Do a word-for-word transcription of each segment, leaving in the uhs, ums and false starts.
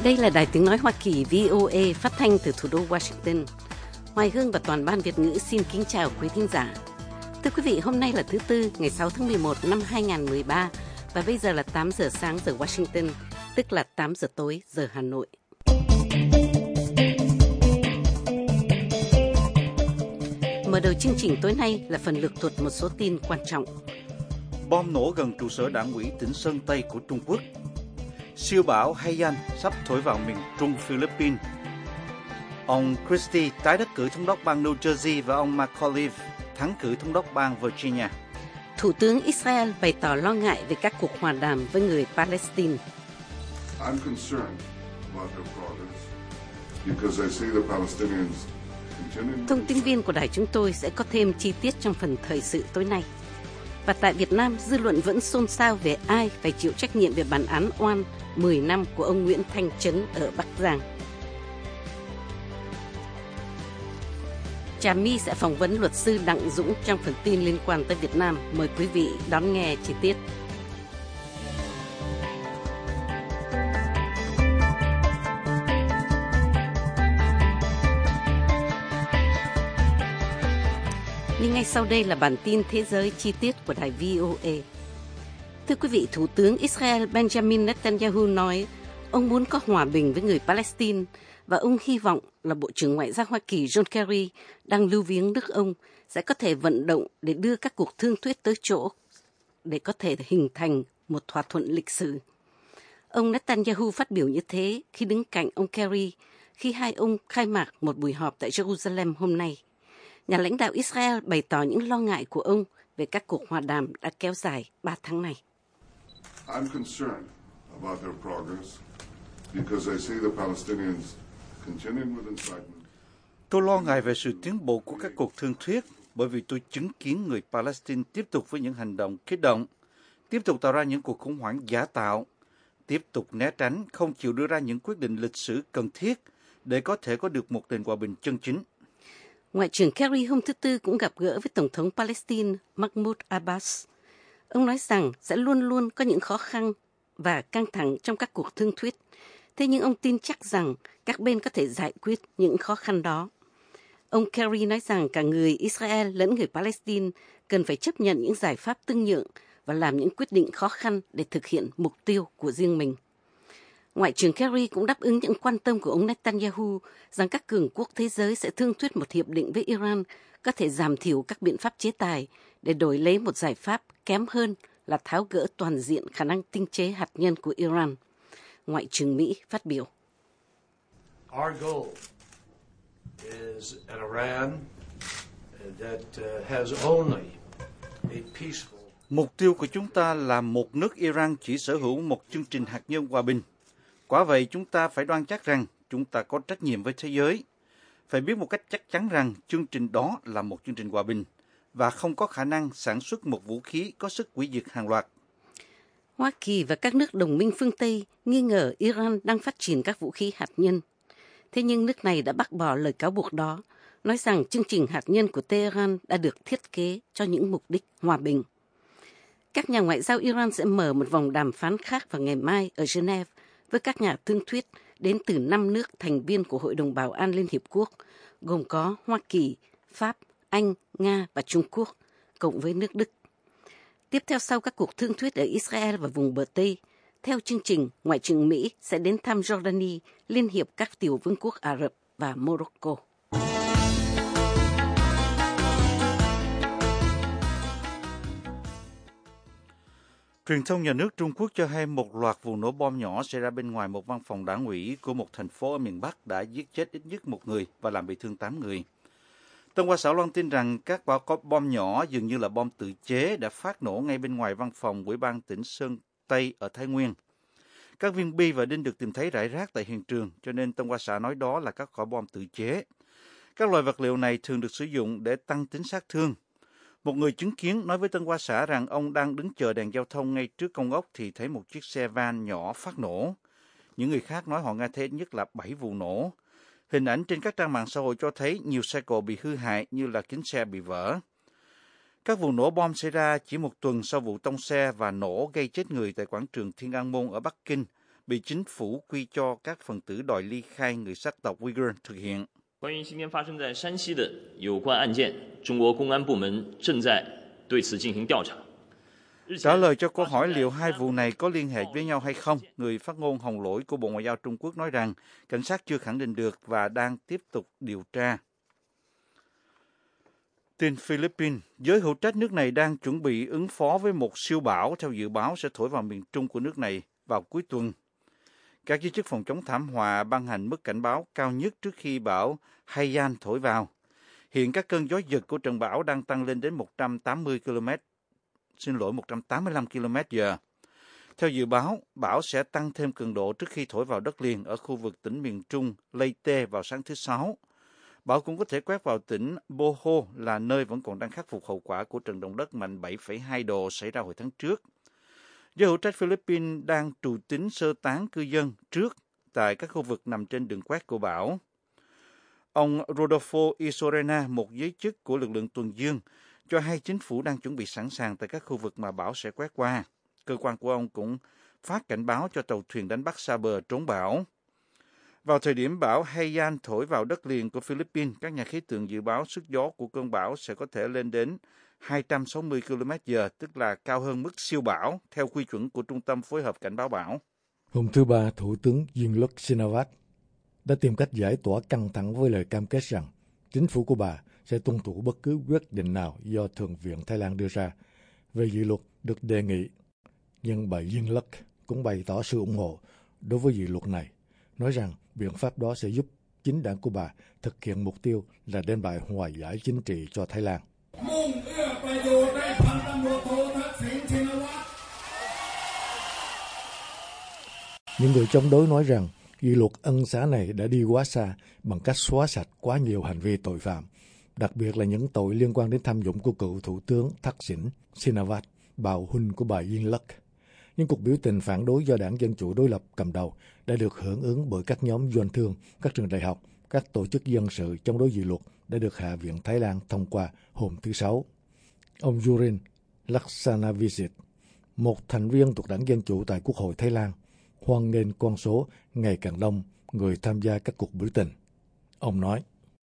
Đây là Đài Tiếng Nói Hoa Kỳ vê o a phát thanh từ thủ đô Washington. Hoài Hương và toàn ban Việt ngữ xin kính chào quý thính giả. Thưa quý vị, hôm nay là thứ Tư, ngày sáu tháng mười một năm hai nghìn không trăm mười ba và bây giờ là tám giờ sáng giờ Washington, tức là tám giờ tối giờ Hà Nội. Mở đầu chương trình tối nay là phần lược thuật một số tin quan trọng. Bom nổ gần trụ sở đảng ủy tỉnh Sơn Tây của Trung Quốc. Siêu bão Haiyan sắp thổi vào miền Trung Philippines. Ông Christie tái đắc cử thống đốc bang New Jersey và ông McAuliffe thắng cử thống đốc bang Virginia. Thủ tướng Israel bày tỏ lo ngại về các cuộc hòa đàm với người Palestine. I'm concerned about their progress because I see the Palestinians continuing. Thông tin viên của đài chúng tôi sẽ có thêm chi tiết trong phần thời sự tối nay. Và tại Việt Nam, dư luận vẫn xôn xao về ai phải chịu trách nhiệm về bản án oan mười năm của ông Nguyễn Thanh Trấn ở Bắc Giang. Trà My sẽ phỏng vấn luật sư Đặng Dũng trong phần tin liên quan tới Việt Nam. Mời quý vị đón nghe chi tiết. Nhưng ngay sau đây là bản tin thế giới chi tiết của đài vê o a. Thưa quý vị, Thủ tướng Israel Benjamin Netanyahu nói ông muốn có hòa bình với người Palestine và ông hy vọng là Bộ trưởng Ngoại giao Hoa Kỳ John Kerry đang lưu viếng nước ông sẽ có thể vận động để đưa các cuộc thương thuyết tới chỗ để có thể hình thành một thỏa thuận lịch sử. Ông Netanyahu phát biểu như thế khi đứng cạnh ông Kerry khi hai ông khai mạc một buổi họp tại Jerusalem hôm nay. Nhà lãnh đạo Israel bày tỏ những lo ngại của ông về các cuộc hòa đàm đã kéo dài ba tháng này. I'm concerned about their progress because I see the Palestinians continuing with incitement. Tôi lo ngại về sự tiến bộ của các cuộc thương thuyết bởi vì tôi chứng kiến người Palestine tiếp tục với những hành động kích động, tiếp tục tạo ra những cuộc khủng hoảng giả tạo, tiếp tục né tránh, không chịu đưa ra những quyết định lịch sử cần thiết để có thể có được một nền hòa bình chân chính. Ngoại trưởng Kerry hôm thứ Tư cũng gặp gỡ với Tổng thống Palestine Mahmoud Abbas. Ông nói rằng sẽ luôn luôn có những khó khăn và căng thẳng trong các cuộc thương thuyết. Thế nhưng ông tin chắc rằng các bên có thể giải quyết những khó khăn đó. Ông Kerry nói rằng cả người Israel lẫn người Palestine cần phải chấp nhận những giải pháp tương nhượng và làm những quyết định khó khăn để thực hiện mục tiêu của riêng mình. Ngoại trưởng Kerry cũng đáp ứng những quan tâm của ông Netanyahu rằng các cường quốc thế giới sẽ thương thuyết một hiệp định với Iran có thể giảm thiểu các biện pháp chế tài để đổi lấy một giải pháp kém hơn là tháo gỡ toàn diện khả năng tinh chế hạt nhân của Iran. Ngoại trưởng Mỹ phát biểu. Our goal is an Iran that has only a peaceful. Mục tiêu của chúng ta là một nước Iran chỉ sở hữu một chương trình hạt nhân hòa bình. Quả vậy, chúng ta phải đoan chắc rằng chúng ta có trách nhiệm với thế giới. Phải biết một cách chắc chắn rằng chương trình đó là một chương trình hòa bình và không có khả năng sản xuất một vũ khí có sức hủy diệt hàng loạt. Hoa Kỳ và các nước đồng minh phương Tây nghi ngờ Iran đang phát triển các vũ khí hạt nhân. Thế nhưng nước này đã bác bỏ lời cáo buộc đó, nói rằng chương trình hạt nhân của Tehran đã được thiết kế cho những mục đích hòa bình. Các nhà ngoại giao Iran sẽ mở một vòng đàm phán khác vào ngày mai ở Geneva với các nhà thương thuyết đến từ năm nước thành viên của Hội đồng Bảo an Liên Hiệp Quốc, gồm có Hoa Kỳ, Pháp, Anh, Nga và Trung Quốc, cộng với nước Đức. Tiếp theo sau các cuộc thương thuyết ở Israel và vùng bờ Tây, theo chương trình, Ngoại trưởng Mỹ sẽ đến thăm Jordani, Liên hiệp các tiểu vương quốc Ả Rập và Morocco. Truyền thông nhà nước Trung Quốc cho hay một loạt vụ nổ bom nhỏ xảy ra bên ngoài một văn phòng đảng ủy của một thành phố ở miền Bắc đã giết chết ít nhất một người và làm bị thương tám người. Tân Hoa Xã loan tin rằng các quả bom nhỏ dường như là bom tự chế đã phát nổ ngay bên ngoài văn phòng Ủy ban tỉnh Sơn Tây ở Thái Nguyên. Các viên bi và đinh được tìm thấy rải rác tại hiện trường, cho nên Tân Hoa Xã nói đó là các quả bom tự chế. Các loại vật liệu này thường được sử dụng để tăng tính sát thương. Một người chứng kiến nói với Tân Hoa Xã rằng ông đang đứng chờ đèn giao thông ngay trước công ốc thì thấy một chiếc xe van nhỏ phát nổ. Những người khác nói họ nghe thấy ít nhất là bảy vụ nổ. Hình ảnh trên các trang mạng xã hội cho thấy nhiều xe cộ bị hư hại như là kính xe bị vỡ. Các vụ nổ bom xảy ra chỉ một tuần sau vụ tông xe và nổ gây chết người tại quảng trường Thiên An Môn ở Bắc Kinh bị chính phủ quy cho các phần tử đòi ly khai người sắc tộc Uyghur thực hiện. Trả lời cho câu hỏi liệu hai vụ này có liên hệ với nhau hay không, người phát ngôn Hồng Lỗi của Bộ Ngoại giao Trung Quốc nói rằng cảnh sát chưa khẳng định được và đang tiếp tục điều tra. Tin Philippines, giới hữu trách nước này đang chuẩn bị ứng phó với một siêu bão theo dự báo sẽ thổi vào miền trung của nước này vào cuối tuần. Các giới chức phòng chống thảm họa ban hành mức cảnh báo cao nhất trước khi bão Haiyan thổi vào. Hiện các cơn gió giật của trận bão đang tăng lên đến một trăm tám mươi ki lô mét, xin lỗi một trăm tám mươi lăm ki lô mét giờ. Theo dự báo, bão sẽ tăng thêm cường độ trước khi thổi vào đất liền ở khu vực tỉnh miền Trung Leyte vào sáng thứ Sáu. Bão cũng có thể quét vào tỉnh Boho là nơi vẫn còn đang khắc phục hậu quả của trận động đất mạnh bảy phẩy hai độ xảy ra hồi tháng trước. Giới hữu trách Philippines đang trù tính sơ tán cư dân trước tại các khu vực nằm trên đường quét của bão. Ông Rodolfo Isorena, một giới chức của lực lượng tuần dương, cho hay chính phủ đang chuẩn bị sẵn sàng tại các khu vực mà bão sẽ quét qua. Cơ quan của ông cũng phát cảnh báo cho tàu thuyền đánh bắt xa bờ trốn bão. Vào thời điểm bão Haiyan thổi vào đất liền của Philippines, các nhà khí tượng dự báo sức gió của cơn bão sẽ có thể lên đến hai trăm sáu mươi ki lô mét giờ, tức là cao hơn mức siêu bão, theo quy chuẩn của Trung tâm Phối hợp Cảnh báo bão. Hôm thứ Ba, Thủ tướng Yingluck Shinawatra đã tìm cách giải tỏa căng thẳng với lời cam kết rằng chính phủ của bà sẽ tuân thủ bất cứ quyết định nào do Thượng viện Thái Lan đưa ra về dự luật được đề nghị. Nhưng bà Yingluck cũng bày tỏ sự ủng hộ đối với dự luật này, nói rằng biện pháp đó sẽ giúp chính đảng của bà thực hiện mục tiêu là đem lại hòa giải chính trị cho Thái Lan. Những người chống đối nói rằng dự luật ân xá này đã đi quá xa bằng cách xóa sạch quá nhiều hành vi tội phạm, đặc biệt là những tội liên quan đến tham nhũng của cựu Thủ tướng Thaksin Shinawatra, bào huynh của bà Yingluck. Những cuộc biểu tình phản đối do Đảng Dân Chủ đối lập cầm đầu đã được hưởng ứng bởi các nhóm doanh thương, các trường đại học, các tổ chức dân sự chống đối dự luật đã được Hạ viện Thái Lan thông qua hôm thứ Sáu. Ông Yurin Laksanavisit, một thành viên thuộc Đảng Dân Chủ tại Quốc hội Thái Lan, hoan nghênh con số ngày càng đông người tham gia các cuộc biểu tình. Ông nói,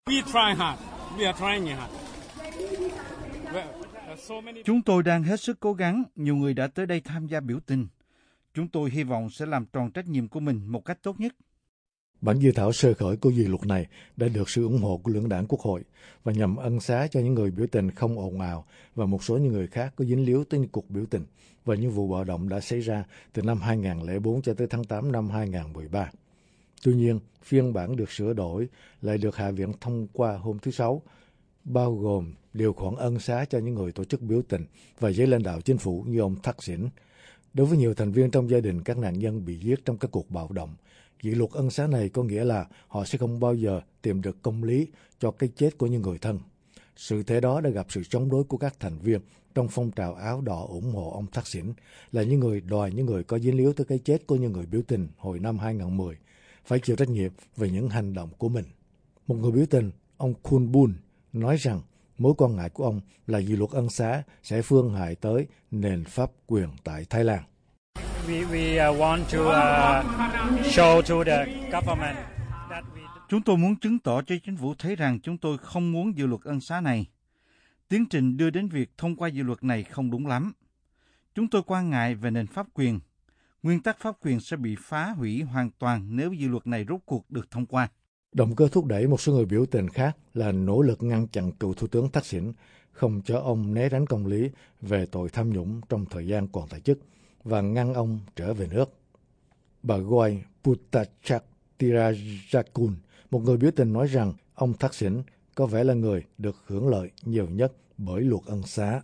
chúng tôi đang hết sức cố gắng, nhiều người đã tới đây tham gia biểu tình. Chúng tôi hy vọng sẽ làm tròn trách nhiệm của mình một cách tốt nhất. Bản dự thảo sơ khởi của dự luật này đã được sự ủng hộ của lưỡng đảng Quốc hội và nhằm ân xá cho những người biểu tình không ồn ào và một số những người khác có dính líu tới những cuộc biểu tình và những vụ bạo động đã xảy ra từ năm hai nghìn không trăm lẻ bốn cho tới tháng tám năm hai nghìn không trăm mười ba. Tuy nhiên, phiên bản được sửa đổi lại được Hạ viện thông qua hôm thứ Sáu, bao gồm điều khoản ân xá cho những người tổ chức biểu tình và giới lãnh đạo chính phủ như ông Thaksin. Đối với nhiều thành viên trong gia đình các nạn nhân bị giết trong các cuộc bạo động, dự luật ân xá này có nghĩa là họ sẽ không bao giờ tìm được công lý cho cái chết của những người thân. Sự thể đó đã gặp sự chống đối của các thành viên trong phong trào áo đỏ ủng hộ ông Thaksin, là những người đòi những người có dính líu tới cái chết của những người biểu tình hồi năm hai nghìn không trăm mười phải chịu trách nhiệm về những hành động của mình. Một người biểu tình, ông Kun Bun, nói rằng mối quan ngại của ông là dự luật ân xá sẽ phương hại tới nền pháp quyền tại Thái Lan. We, we uh, want to uh, show to the government that we... Chúng tôi muốn chứng tỏ cho chính phủ thấy rằng chúng tôi không muốn dự luật ân xá này. Tiến trình đưa đến việc thông qua dự luật này không đúng lắm. Chúng tôi quan ngại về nền pháp quyền. Nguyên tắc pháp quyền sẽ bị phá hủy hoàn toàn nếu dự luật này rốt cuộc được thông qua. Động cơ thúc đẩy một số người biểu tình khác là nỗ lực ngăn chặn cựu Thủ tướng Thaksin không cho ông né tránh công lý về tội tham nhũng trong thời gian còn tại chức và ngăn ông trở về nước. Bà Goy Putachakitirajakul, một người biểu tình, nói rằng ông Thaksin có vẻ là người được hưởng lợi nhiều nhất bởi luật ân xá.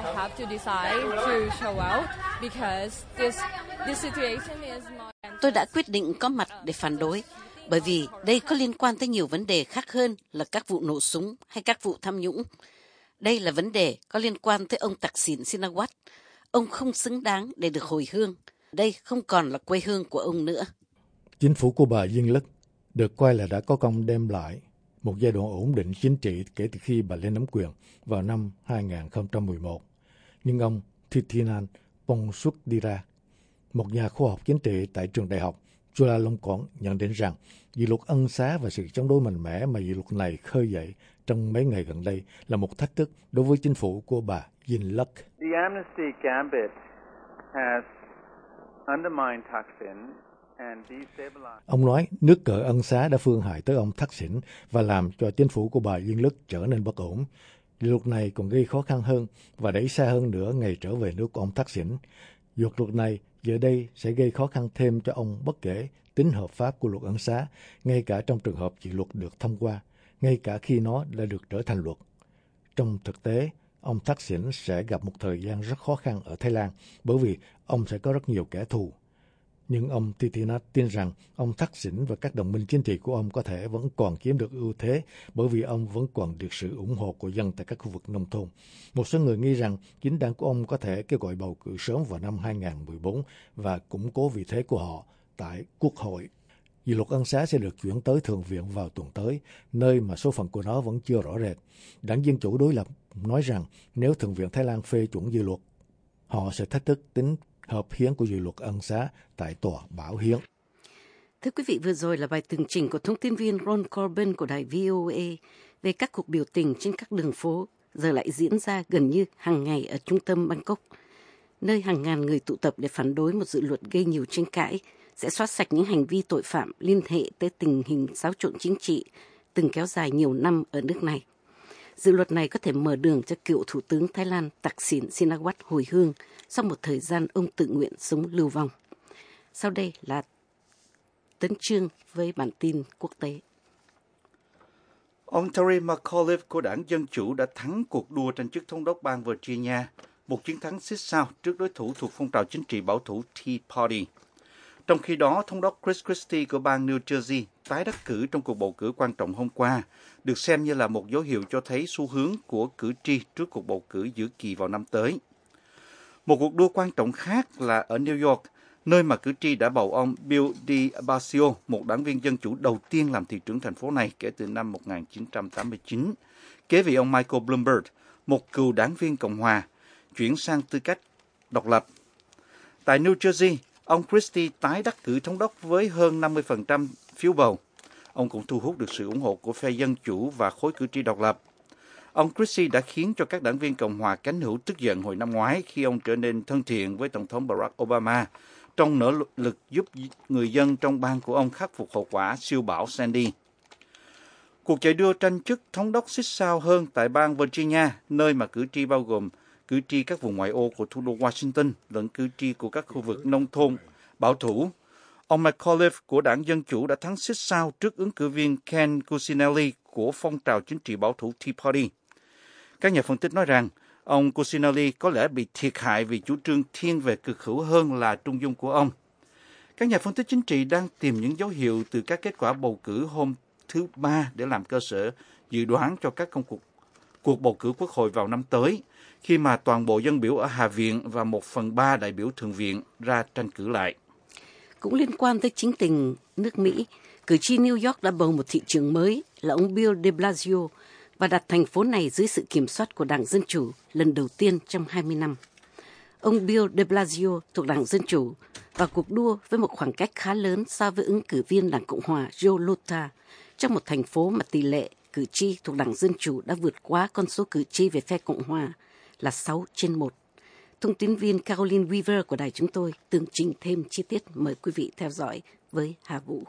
Tôi đã quyết định có mặt để phản đối, bởi vì đây có liên quan tới nhiều vấn đề khác hơn là các vụ nổ súng hay các vụ tham nhũng. Đây là vấn đề có liên quan tới ông Thaksin Shinawatra. Ông không xứng đáng để được hồi hương. Đây không còn là quê hương của ông nữa. Chính phủ của bà Yingluck được coi là đã có công đem lại một giai đoạn ổn định chính trị kể từ khi bà lên nắm quyền vào năm hai nghìn không trăm mười một. Nhưng ông Thitinan Pongsudhirak, một nhà khoa học chính trị tại trường đại học Chulalongkorn nhận định rằng dự luật ân xá và sự chống đối mạnh mẽ mà dự luật này khơi dậy trong mấy ngày gần đây là một thách thức đối với chính phủ của bà Yingluck. The amnesty gambit has undermined Thaksin and destabilized. Ông nói nước cờ ân xá đã phương hại tới ông Thaksin và làm cho chính phủ của bà Yingluck trở nên bất ổn. Dự luật này còn gây khó khăn hơn và đẩy xa hơn nữa ngày trở về nước của ông Thaksin. Dự luật này giờ đây sẽ gây khó khăn thêm cho ông bất kể tính hợp pháp của luật ân xá, ngay cả trong trường hợp dự luật được thông qua, ngay cả khi nó đã được trở thành luật. Trong thực tế, ông Thaksin sẽ gặp một thời gian rất khó khăn ở Thái Lan bởi vì ông sẽ có rất nhiều kẻ thù. Nhưng ông Thitinan tin rằng ông Thaksin và các đồng minh chính trị của ông có thể vẫn còn chiếm được ưu thế bởi vì ông vẫn còn được sự ủng hộ của dân tại các khu vực nông thôn. Một số người nghi rằng chính đảng của ông có thể kêu gọi bầu cử sớm vào năm hai không một bốn và củng cố vị thế của họ tại Quốc hội. Dự luật ân xá sẽ được chuyển tới Thượng viện vào tuần tới, nơi mà số phận của nó vẫn chưa rõ rệt. Đảng Dân Chủ đối lập nói rằng nếu Thượng viện Thái Lan phê chuẩn dự luật, họ sẽ thách thức tính hợp hiến của dự luật ân xá tại tòa bảo hiến. Thưa quý vị, vừa rồi là bài tường trình của thông tin viên Ron Corbin của đài vê o a về các cuộc biểu tình trên các đường phố giờ lại diễn ra gần như hàng ngày ở trung tâm Bangkok, nơi hàng ngàn người tụ tập để phản đối một dự luật gây nhiều tranh cãi sẽ xóa sạch những hành vi tội phạm liên hệ tới tình hình xáo trộn chính trị từng kéo dài nhiều năm ở nước này. Dự luật này có thể mở đường cho cựu Thủ tướng Thái Lan Thaksin Shinawatra hồi hương sau một thời gian ông tự nguyện sống lưu vong. Sau đây là Tấn Chương với bản tin quốc tế. Ông Terry McAuliffe của đảng Dân Chủ đã thắng cuộc đua tranh chức thống đốc bang Virginia, một chiến thắng xít sao trước đối thủ thuộc phong trào chính trị bảo thủ Tea Party. Trong khi đó, thống đốc Chris Christie của bang New Jersey tái đắc cử trong cuộc bầu cử quan trọng hôm qua, được xem như là một dấu hiệu cho thấy xu hướng của cử tri trước cuộc bầu cử giữa kỳ vào năm tới. Một cuộc đua quan trọng khác là ở New York, nơi mà cử tri đã bầu ông Bill de Blasio, một đảng viên Dân Chủ đầu tiên làm thị trưởng thành phố này kể từ năm một nghìn chín trăm tám mươi chín, kế vị ông Michael Bloomberg, một cựu đảng viên Cộng hòa, chuyển sang tư cách độc lập. Tại New Jersey, ông Christie tái đắc cử thống đốc với hơn năm mươi phần trăm phiếu bầu. Ông cũng thu hút được sự ủng hộ của phe Dân Chủ và khối cử tri độc lập. Ông Christie đã khiến cho các đảng viên Cộng hòa cánh hữu tức giận hồi năm ngoái khi ông trở nên thân thiện với Tổng thống Barack Obama trong nỗ lực giúp người dân trong bang của ông khắc phục hậu quả siêu bão Sandy. Cuộc chạy đua tranh chức thống đốc xích sao hơn tại bang Virginia, nơi mà cử tri bao gồm cử tri các vùng ngoại ô của thủ đô Washington lẫn cử tri của các khu vực nông thôn bảo thủ. Ông McAuliffe của đảng Dân Chủ đã thắng xích sao trước ứng cử viên Ken Cuccinelli của phong trào chính trị bảo thủ Tea Party. Các nhà phân tích nói rằng ông Cuccinelli có lẽ bị thiệt hại vì chủ trương thiên về cực hữu hơn là trung dung của ông. Các nhà phân tích chính trị đang tìm những dấu hiệu từ các kết quả bầu cử hôm thứ Ba để làm cơ sở dự đoán cho các công cuộc, cuộc bầu cử quốc hội vào năm tới, khi mà toàn bộ dân biểu ở Hạ viện và một phần ba đại biểu Thượng viện ra tranh cử lại. Cũng liên quan tới chính tình nước Mỹ, cử tri New York đã bầu một thị trưởng mới là ông Bill de Blasio và đặt thành phố này dưới sự kiểm soát của Đảng Dân Chủ lần đầu tiên trong hai mươi năm. Ông Bill de Blasio thuộc Đảng Dân Chủ vào cuộc đua với một khoảng cách khá lớn so với ứng cử viên Đảng Cộng hòa Joe Luther trong một thành phố mà tỷ lệ cử tri thuộc Đảng Dân Chủ đã vượt quá con số cử tri về phe Cộng hòa là sáu trên một. Thông tin viên Caroline Weaver của đài chúng tôi tường trình thêm chi tiết, mời quý vị theo dõi với Hà Vũ.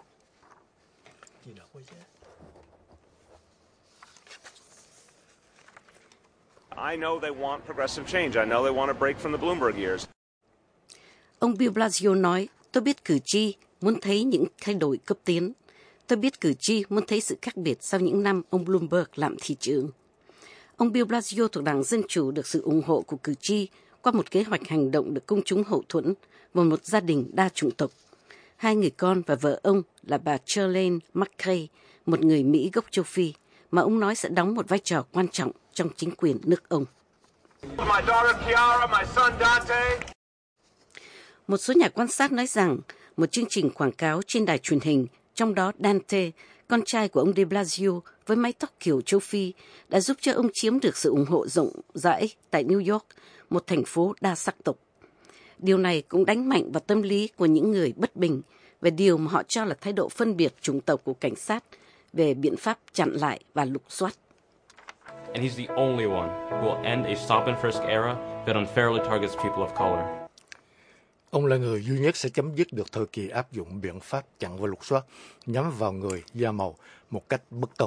I know they want progressive change. I know they want to break from the Bloomberg years. Ông Bill Blasio nói, tôi biết cử tri muốn thấy những thay đổi cấp tiến. Tôi biết cử tri muốn thấy sự khác biệt sau những năm ông Bloomberg làm thị trưởng. Ông Bill Blasio thuộc Đảng Dân Chủ được sự ủng hộ của cử tri qua một kế hoạch hành động được công chúng hậu thuẫn và một gia đình đa chủng tộc. Hai người con và vợ ông là bà Charlene McCray, một người Mỹ gốc châu Phi, mà ông nói sẽ đóng một vai trò quan trọng trong chính quyền nước ông. Một số nhà quan sát nói rằng một chương trình quảng cáo trên đài truyền hình, trong đó Dante, con trai của ông de Blasio với mái tóc kiểu châu Phi, đã giúp cho ông chiếm được sự ủng hộ rộng rãi tại New York, một thành phố đa sắc tộc. Điều này cũng đánh mạnh vào tâm lý của những người bất bình về điều mà họ cho là thái độ phân biệt chủng tộc của cảnh sát về biện pháp chặn lại và lục soát. And he's the only one who will end a stop and frisk era that unfairly targets people of color. Ông là người duy nhất sẽ chấm dứt được thời kỳ áp dụng biện pháp chặn và lục soát nhắm vào người da màu một cách bất công.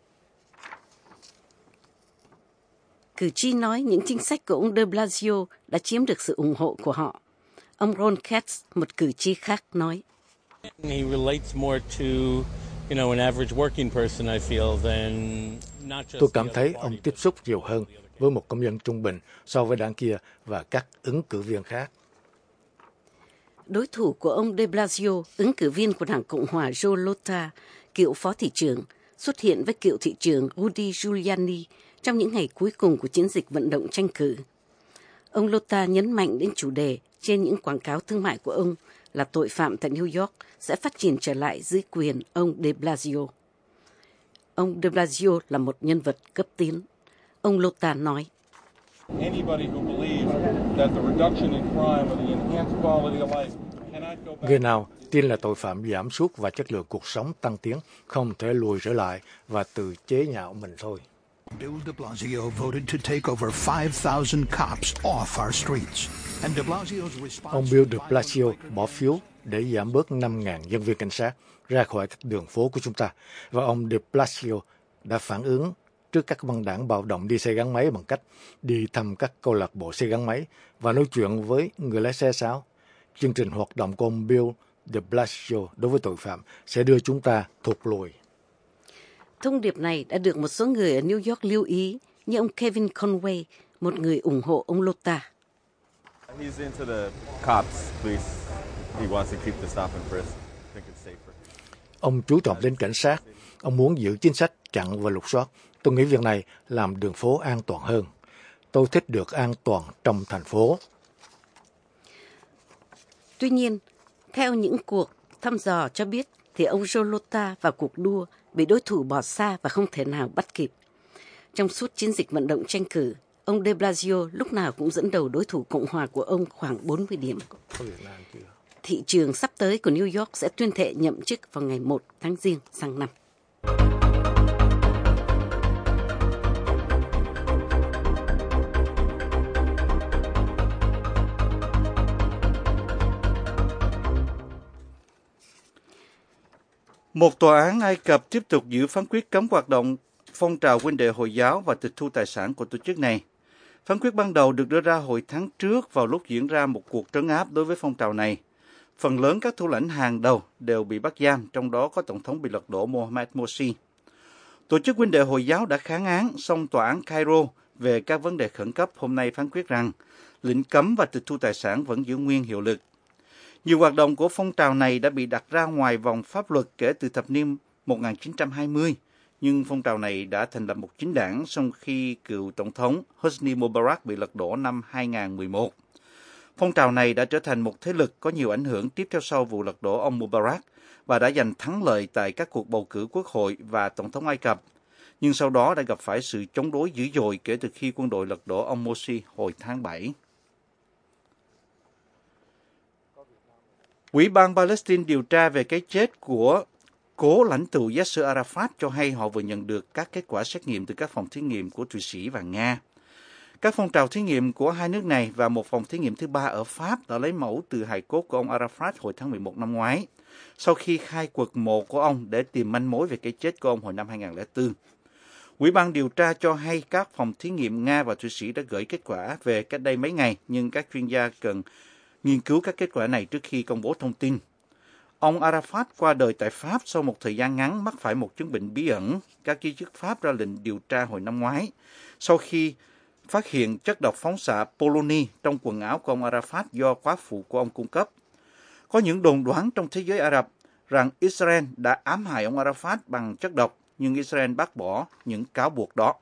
Cử tri nói những chính sách của ông de Blasio đã chiếm được sự ủng hộ của họ. Ông Ron Katz, một cử tri khác, nói. He relates more to, you know, an average working person, I feel, than not just. Tôi cảm thấy ông tiếp xúc nhiều hơn với một công dân trung bình so với đảng kia và các ứng cử viên khác. Đối thủ của ông de Blasio, ứng cử viên của Đảng Cộng hòa Joe Lota, cựu phó thị trưởng, xuất hiện với cựu thị trưởng Rudy Giuliani trong những ngày cuối cùng của chiến dịch vận động tranh cử. Ông Lota nhấn mạnh đến chủ đề trên những quảng cáo thương mại của ông là tội phạm tại New York sẽ phát triển trở lại dưới quyền ông de Blasio. Ông de Blasio là một nhân vật cấp tiến. Ông Lota nói. Người nào tin là tội phạm giảm sút và chất lượng cuộc sống tăng tiến không thể lùi trở lại và tự chế nhạo mình thôi. Bill de Blasio voted to take over five thousand cops off our streets. And de Blasio's response. Ông Bill de Blasio bỏ phiếu để giảm bớt năm nghìn nhân viên cảnh sát ra khỏi các đường phố của chúng ta. Và ông de Blasio đã phản ứng trước các băng đảng bạo động đi xe gắn máy bằng cách đi thăm các câu lạc bộ xe gắn máy và nói chuyện với người lái xe sáo. Chương trình hoạt động của ông Bill de Blasio đối với tội phạm sẽ đưa chúng ta thụt lùi. Thông điệp này đã được một số người ở New York lưu ý, như ông Kevin Conway, một người ủng hộ ông Lota. He's into the cops, police. He wants to keep the stop and frisk. I think it's safer. Ông chú trọng đến cảnh sát. Ông muốn giữ chính sách chặn và lục soát. Tôi nghĩ việc này làm đường phố an toàn hơn. Tôi thích được an toàn trong thành phố. Tuy nhiên, theo những cuộc thăm dò cho biết, thì ông Joe Lota vào cuộc đua bị đối thủ bỏ xa và không thể nào bắt kịp. Trong suốt chiến dịch vận động tranh cử, ông de Blasio lúc nào cũng dẫn đầu đối thủ Cộng hòa của ông khoảng bốn mươi điểm. Thị trường sắp tới của New York sẽ tuyên thệ nhậm chức vào ngày một tháng Giêng sang năm. Một tòa án Ai Cập tiếp tục giữ phán quyết cấm hoạt động phong trào huynh đệ Hồi giáo và tịch thu tài sản của tổ chức này. Phán quyết ban đầu được đưa ra hồi tháng trước vào lúc diễn ra một cuộc trấn áp đối với phong trào này. Phần lớn các thủ lãnh hàng đầu đều bị bắt giam, trong đó có Tổng thống bị lật đổ Mohamed Morsi. Tổ chức huynh đệ Hồi giáo đã kháng án, song tòa án Cairo về các vấn đề khẩn cấp hôm nay phán quyết rằng lệnh cấm và tịch thu tài sản vẫn giữ nguyên hiệu lực. Nhiều hoạt động của phong trào này đã bị đặt ra ngoài vòng pháp luật kể từ thập niên một nghìn chín trăm hai mươi, nhưng phong trào này đã thành lập một chính đảng sau khi cựu Tổng thống Hosni Mubarak bị lật đổ năm hai nghìn không trăm mười một. Phong trào này đã trở thành một thế lực có nhiều ảnh hưởng tiếp theo sau vụ lật đổ ông Mubarak và đã giành thắng lợi tại các cuộc bầu cử quốc hội và Tổng thống Ai Cập, nhưng sau đó đã gặp phải sự chống đối dữ dội kể từ khi quân đội lật đổ ông Morsi hồi tháng bảy. Ủy ban Palestine điều tra về cái chết của cố lãnh tụ Yasser Arafat cho hay họ vừa nhận được các kết quả xét nghiệm từ các phòng thí nghiệm của Thụy Sĩ và Nga. Các phong trào thí nghiệm của hai nước này và một phòng thí nghiệm thứ ba ở Pháp đã lấy mẫu từ hài cốt của ông Arafat hồi tháng mười một năm ngoái, sau khi khai quật mộ của ông để tìm manh mối về cái chết của ông hồi năm hai nghìn không trăm lẻ bốn. Ủy ban điều tra cho hay các phòng thí nghiệm Nga và Thụy Sĩ đã gửi kết quả về cách đây mấy ngày, nhưng các chuyên gia cần nghiên cứu các kết quả này trước khi công bố thông tin. Ông Arafat qua đời tại Pháp sau một thời gian ngắn mắc phải một chứng bệnh bí ẩn. Các giới chức Pháp ra lệnh điều tra hồi năm ngoái, sau khi phát hiện chất độc phóng xạ poloni trong quần áo của ông Arafat do quá phụ của ông cung cấp. Có những đồn đoán trong thế giới Ả Rập rằng Israel đã ám hại ông Arafat bằng chất độc, nhưng Israel bác bỏ những cáo buộc đó.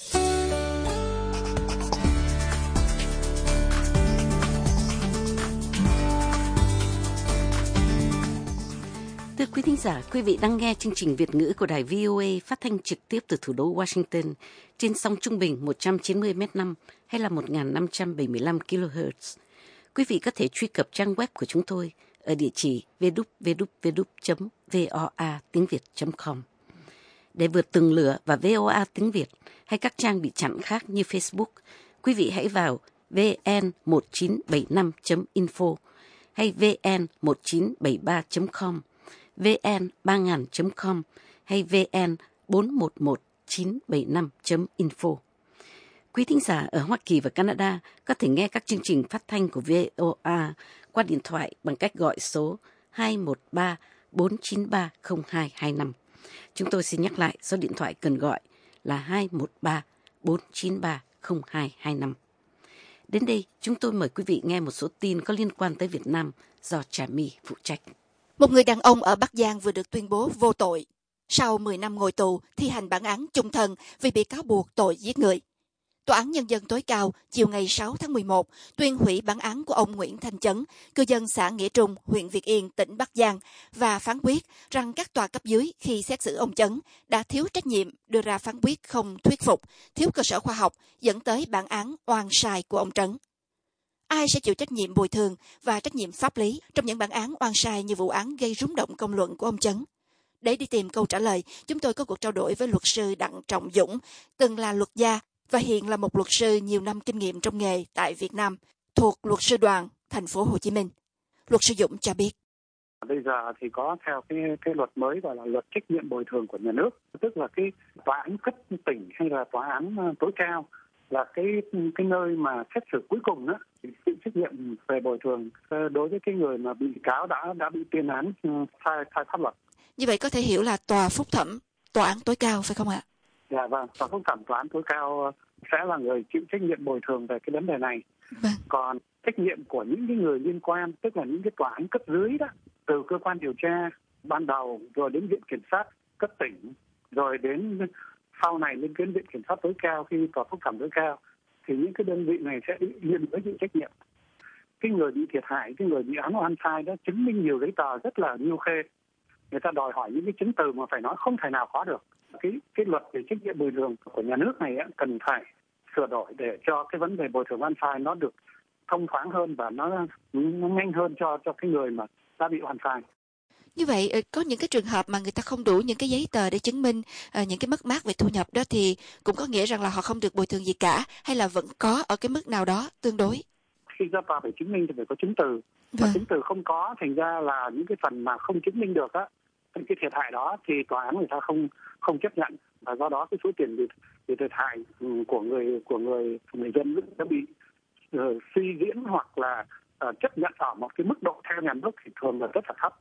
Thưa quý thính giả, quý vị đang nghe chương trình Việt ngữ của đài vê o a phát thanh trực tiếp từ thủ đô Washington trên sóng trung bình một trăm chín mươi mét năm hay là một nghìn năm trăm bảy mươi lăm ki lô héc. Quý vị có thể truy cập trang web của chúng tôi ở địa chỉ w w w chấm voa tiếng việt chấm com. Để vượt tường lửa và vê o a tiếng Việt hay các trang bị chặn khác như Facebook, quý vị hãy vào vê en một chín bảy năm chấm info hay vê en một chín bảy ba chấm com, vê en ba nghìn chấm com hay vê en bốn một một chín bảy năm chấm info. Quý thính giả ở Hoa Kỳ và Canada có thể nghe các chương trình phát thanh của vê o a qua điện thoại bằng cách gọi số hai một ba bốn chín ba không hai hai năm. Chúng tôi xin nhắc lại số điện thoại cần gọi là hai một ba bốn chín ba không hai hai năm. Đến đây, chúng tôi mời quý vị nghe một số tin có liên quan tới Việt Nam do Trà My phụ trách. Một người đàn ông ở Bắc Giang vừa được tuyên bố vô tội. Sau mười năm ngồi tù, thi hành bản án chung thân vì bị cáo buộc tội giết người. Tòa án Nhân dân tối cao chiều ngày sáu tháng mười một tuyên hủy bản án của ông Nguyễn Thanh Chấn, cư dân xã Nghĩa Trung, huyện Việt Yên, tỉnh Bắc Giang, và phán quyết rằng các tòa cấp dưới khi xét xử ông Chấn đã thiếu trách nhiệm, đưa ra phán quyết không thuyết phục, thiếu cơ sở khoa học, dẫn tới bản án oan sai của ông Trấn. Ai sẽ chịu trách nhiệm bồi thường và trách nhiệm pháp lý trong những bản án oan sai như vụ án gây rúng động công luận của ông Chấn? Để đi tìm câu trả lời, chúng tôi có cuộc trao đổi với luật sư Đặng Trọng Dũng, từng là luật gia và hiện là một luật sư nhiều năm kinh nghiệm trong nghề tại Việt Nam, thuộc luật sư đoàn thành phố Hồ Chí Minh. Luật sư Dũng cho biết. Bây giờ thì có theo cái cái luật mới gọi là luật trách nhiệm bồi thường của nhà nước, tức là cái tòa án cấp tỉnh hay là tòa án tối cao là cái cái nơi mà xét xử cuối cùng đó, chịu trách nhiệm về bồi thường đối với cái người mà bị cáo đã đã bị tuyên án sai sai pháp luật. Như vậy có thể hiểu là tòa phúc thẩm, tòa án tối cao phải không ạ? Dạ vâng, tòa phúc thẩm, tòa án tối cao sẽ là người chịu trách nhiệm bồi thường về cái vấn đề này. Vâng. Còn trách nhiệm của những cái người liên quan, tức là những cái tòa án cấp dưới đó, từ cơ quan điều tra ban đầu rồi đến viện kiểm sát cấp tỉnh, rồi đến sau này lên đến viện kiểm sát tối cao khi tòa phúc thẩm tối cao, thì những cái đơn vị này sẽ liên với chịu trách nhiệm. Cái người bị thiệt hại, cái người bị án oan sai đó chứng minh nhiều giấy tờ rất là nhiêu khê. Người ta đòi hỏi những cái chứng từ mà phải nói không thể nào có được. Cái cái luật về trách nhiệm bồi thường của nhà nước này cần phải sửa đổi để cho cái vấn đề bồi thường oan sai nó được thông thoáng hơn và nó, nó nhanh hơn cho cho cái người mà đã bị oan sai. Như vậy có những cái trường hợp mà người ta không đủ những cái giấy tờ để chứng minh uh, những cái mất mát về thu nhập đó thì cũng có nghĩa rằng là họ không được bồi thường gì cả, hay là vẫn có ở cái mức nào đó tương đối. Khi ra tòa phải chứng minh thì phải có chứng từ. Và chứng từ không có, thành ra là những cái phần mà không chứng minh được á, cái thiệt hại đó thì tòa án người ta không không chấp nhận, và do đó cái số tiền bị, bị thiệt hại của người của người người dân đã bị uh, suy diễn hoặc là uh, chấp nhận ở một cái mức độ theo nhà nước thì thường là rất là thấp.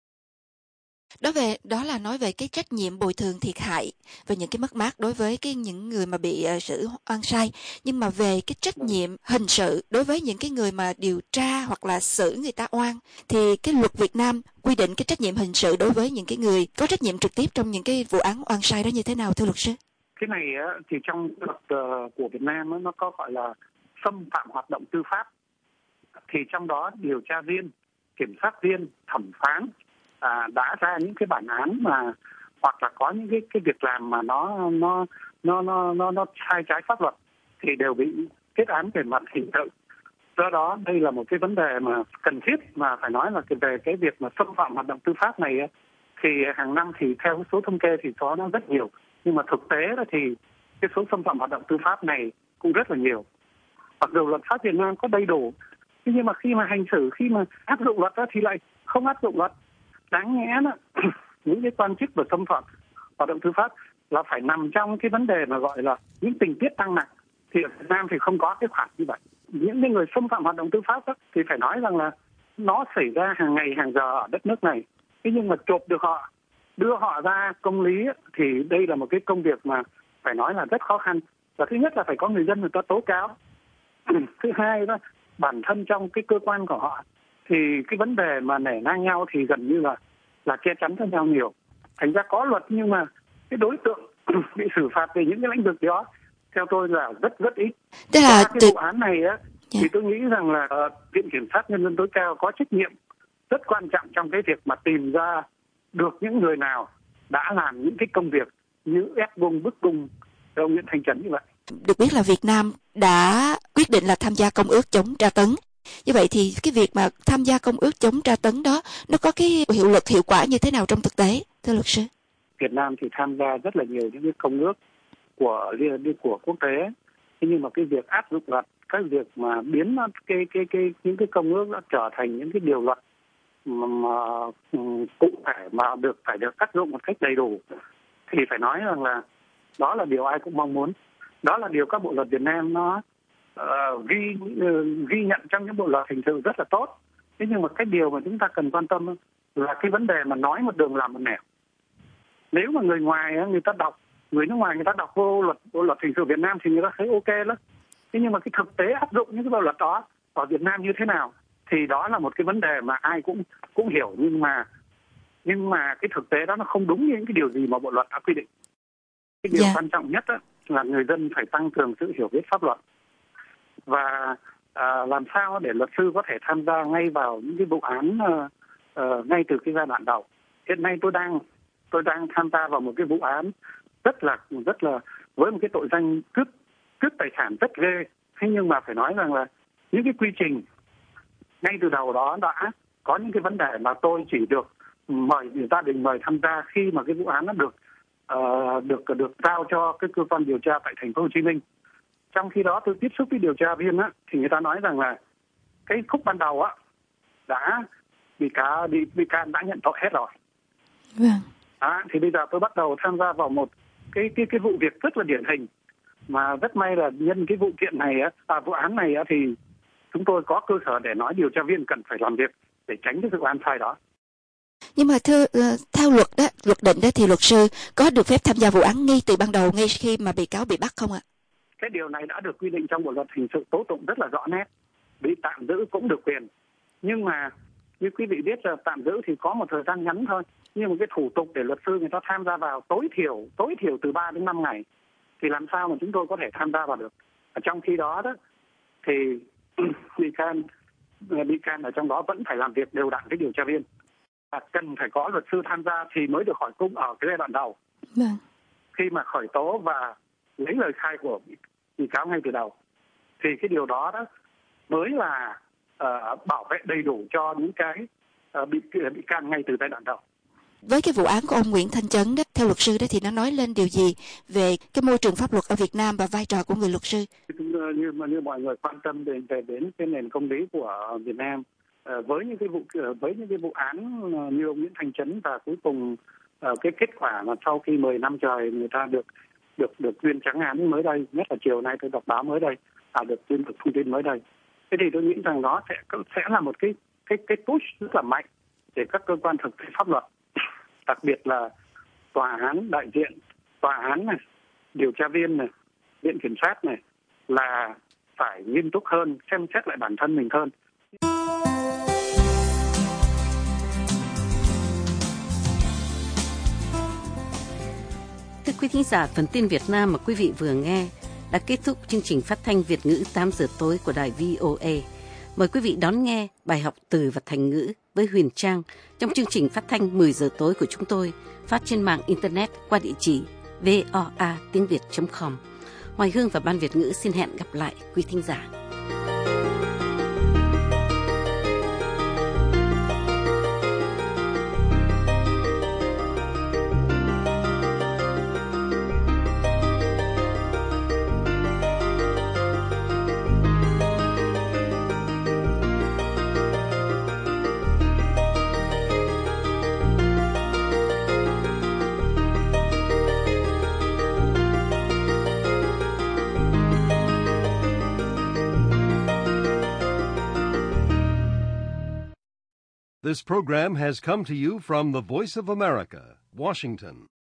Đó về đó là nói về cái trách nhiệm bồi thường thiệt hại về những cái mất mát đối với cái những người mà bị uh, xử oan sai, nhưng mà về cái trách nhiệm hình sự đối với những cái người mà điều tra hoặc là xử người ta oan thì cái luật Việt Nam quy định cái trách nhiệm hình sự đối với những cái người có trách nhiệm trực tiếp trong những cái vụ án oan sai đó như thế nào thưa luật sư? Cái này á, thì trong luật uh, của Việt Nam á, nó có gọi là xâm phạm hoạt động tư pháp, thì trong đó điều tra viên, kiểm sát viên, thẩm phán À, đã ra những cái bản án mà hoặc là có những cái cái việc làm mà nó nó nó nó nó nó sai trái pháp luật thì đều bị kết án về mặt hình sự. Do đó đây là một cái vấn đề mà cần thiết mà phải nói là về cái việc mà xâm phạm hoạt động tư pháp này thì hàng năm thì theo số thống kê thì có nó rất nhiều, nhưng mà thực tế đó thì cái số xâm phạm hoạt động tư pháp này cũng rất là nhiều. Mặc dù luật pháp Việt Nam có đầy đủ, nhưng mà khi mà hành xử, khi mà áp dụng luật đó thì lại không áp dụng luật. Đáng nhẽ đó, những cái quan chức và xâm phạm hoạt động tư pháp là phải nằm trong cái vấn đề mà gọi là những tình tiết tăng nặng, thì ở Việt Nam thì không có cái khoản như vậy. Những cái người xâm phạm hoạt động tư pháp đó, thì phải nói rằng là nó xảy ra hàng ngày hàng giờ ở đất nước này. Thế nhưng mà chộp được họ, đưa họ ra công lý thì đây là một cái công việc mà phải nói là rất khó khăn. Và thứ nhất là phải có người dân người ta tố cáo. Thứ hai đó, bản thân trong cái cơ quan của họ thì cái vấn đề mà nể nang nhau thì gần như là là che chắn cho nhau nhiều. Thành ra có luật nhưng mà cái đối tượng bị xử phạt về những cái lĩnh vực đó theo tôi là rất rất ít. Tức là cái vụ án này á, thì tôi nghĩ rằng là uh, Viện Kiểm sát Nhân dân tối cao có trách nhiệm rất quan trọng trong cái việc mà tìm ra được những người nào đã làm những cái công việc như ép cung bức cung ông Nguyễn Thanh Chấn như vậy. Được biết là Việt Nam đã quyết định là tham gia Công ước chống tra tấn. Như vậy thì cái việc mà tham gia công ước chống tra tấn đó nó có cái hiệu lực hiệu quả như thế nào trong thực tế, thưa luật sư? Việt Nam thì tham gia rất là nhiều những cái công ước của của quốc tế, thế nhưng mà cái việc áp dụng luật, cái việc mà biến nó, cái cái cái những cái công ước nó trở thành những cái điều luật mà, mà cụ thể mà được phải được áp dụng một cách đầy đủ thì phải nói rằng là đó là điều ai cũng mong muốn, đó là điều các bộ luật Việt Nam nó uh, ghi uh, ghi nhận trong những bộ luật hình sự rất là tốt. Thế nhưng mà cái điều mà chúng ta cần quan tâm là cái vấn đề mà nói một đường làm một nẻo. Nếu mà người ngoài người ta đọc, người nước ngoài người ta đọc vô luật bộ luật hình sự Việt Nam thì người ta thấy ok lắm. Thế nhưng mà cái thực tế áp dụng những cái bộ luật đó ở Việt Nam như thế nào thì đó là một cái vấn đề mà ai cũng cũng hiểu, nhưng mà nhưng mà cái thực tế đó nó không đúng như những cái điều gì mà bộ luật đã quy định. Cái điều yeah. quan trọng nhất đó là người dân phải tăng cường sự hiểu biết pháp luật và à, làm sao để luật sư có thể tham gia ngay vào những cái vụ án uh, uh, ngay từ cái giai đoạn đầu. Hiện nay tôi đang tôi đang tham gia vào một cái vụ án rất là rất là với một cái tội danh cướp cướp tài sản rất ghê. Thế nhưng mà phải nói rằng là những cái quy trình ngay từ đầu đó đã có những cái vấn đề mà tôi chỉ được mời gia đình mời tham gia khi mà cái vụ án nó được uh, được được giao cho cái cơ quan điều tra tại thành phố Hồ Chí Minh. Trong khi đó tôi tiếp xúc với điều tra viên á thì người ta nói rằng là cái khúc ban đầu á đã bị cá bị bị can đã nhận tội hết rồi. Vâng. À, thì bây giờ tôi bắt đầu tham gia vào một cái cái cái vụ việc rất là điển hình mà rất may là nhân cái vụ kiện này á, à, vụ án này á thì chúng tôi có cơ sở để nói điều tra viên cần phải làm việc để tránh cái sự oan sai đó. Nhưng mà thưa uh, theo luật đó, luật định đó thì luật sư có được phép tham gia vụ án ngay từ ban đầu, ngay khi mà bị cáo bị bắt không ạ? Cái điều này đã được quy định trong bộ luật hình sự tố tụng rất là rõ nét. Bị tạm giữ cũng được quyền. Nhưng mà như quý vị biết là tạm giữ thì có một thời gian ngắn thôi. Nhưng mà cái thủ tục để luật sư người ta tham gia vào tối thiểu tối thiểu từ ba đến năm ngày thì làm sao mà chúng tôi có thể tham gia vào được. Ở trong khi đó đó thì bị can bị can ở trong đó vẫn phải làm việc đều đặn với điều tra viên. À, cần phải có luật sư tham gia thì mới được hỏi cung ở cái giai đoạn đầu. Vâng. Khi mà khởi tố và lấy lời khai của bị cáo ngay từ đầu thì cái điều đó đó mới là uh, bảo vệ đầy đủ cho những cái uh, bị bị can ngay từ giai đoạn đầu. Với cái vụ án của ông Nguyễn Thanh Chấn đó, theo luật sư đó thì nó nói lên điều gì về cái môi trường pháp luật ở Việt Nam và vai trò của người luật sư? Như mà như mọi người quan tâm đến về đến cái nền công lý của Việt Nam, với những cái vụ với những cái vụ án như ông Nguyễn Thanh Chấn và cuối cùng cái kết quả mà sau khi mười năm trời người ta được được được tuyên trắng án mới đây, nhất là chiều nay tôi đọc báo mới đây, à được tuyên được thông tin mới đây. Thế thì tôi nghĩ rằng đó sẽ sẽ là một cái cái cái push rất là mạnh để các cơ quan thực thi pháp luật, đặc biệt là tòa án đại diện, tòa án này, điều tra viên này, viện kiểm sát này là phải nghiêm túc hơn, xem xét lại bản thân mình hơn. Thưa quý thính giả, phần tin Việt Nam mà quý vị vừa nghe đã kết thúc chương trình phát thanh Việt ngữ tám giờ tối của đài vê o a. Mời quý vị đón nghe bài học từ và thành ngữ với Huyền Trang trong chương trình phát thanh mười giờ tối của chúng tôi, phát trên mạng Internet qua địa chỉ voa tiếng việt chấm com. Hoài Hương và Ban Việt ngữ xin hẹn gặp lại quý thính giả. This program has come to you from the Voice of America, Washington.